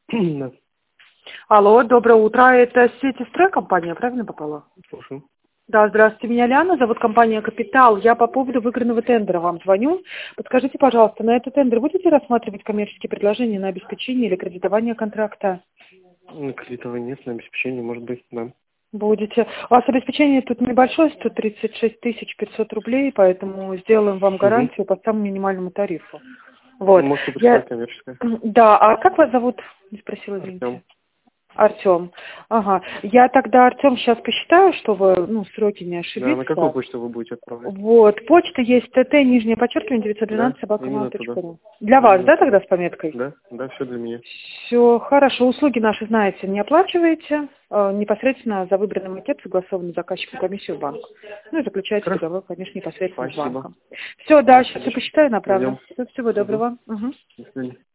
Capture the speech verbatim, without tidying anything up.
Да. Алло, доброе утро. Это сеть Истрэ компания, правильно попала? Слушаю. Да, здравствуйте, меня Ляна, зовут компания «Капитал». Я по поводу выигранного тендера вам звоню. Подскажите, пожалуйста, на этот тендер будете рассматривать коммерческие предложения на обеспечение или кредитование контракта? Ну, кредитования нет, на обеспечение, может быть, да. Будете. У вас обеспечение тут небольшое, сто тридцать шесть тысяч пятьсот рублей, поэтому сделаем вам Угу. гарантию по самому минимальному тарифу. Вот. Можете Я... прислать коммерческое. Да, а как вас зовут? Не спросила, Артем. извините. Артем. Ага. Я тогда, Артем, сейчас посчитаю, чтобы, ну, сроки не Да, на какую ошибиться. почту вы будете отправлять? Вот. Почта есть ТТ, нижнее подчеркивание, девятьсот Да, двенадцать собака mail именно туда. точка ру. Для вас, Именно да, туда. тогда с пометкой? Да, да, все для меня. Все хорошо. Услуги наши, знаете, не оплачиваете. Э, непосредственно за выбранный макет согласованный заказчиком комиссию в банк. Ну и заключаете Хорошо. договор, конечно, непосредственно с Спасибо. банком. Все, да, сейчас Спасибо. я посчитаю, направлю. Ждем. Всё, всего Угу. доброго. Мгм. До свидания.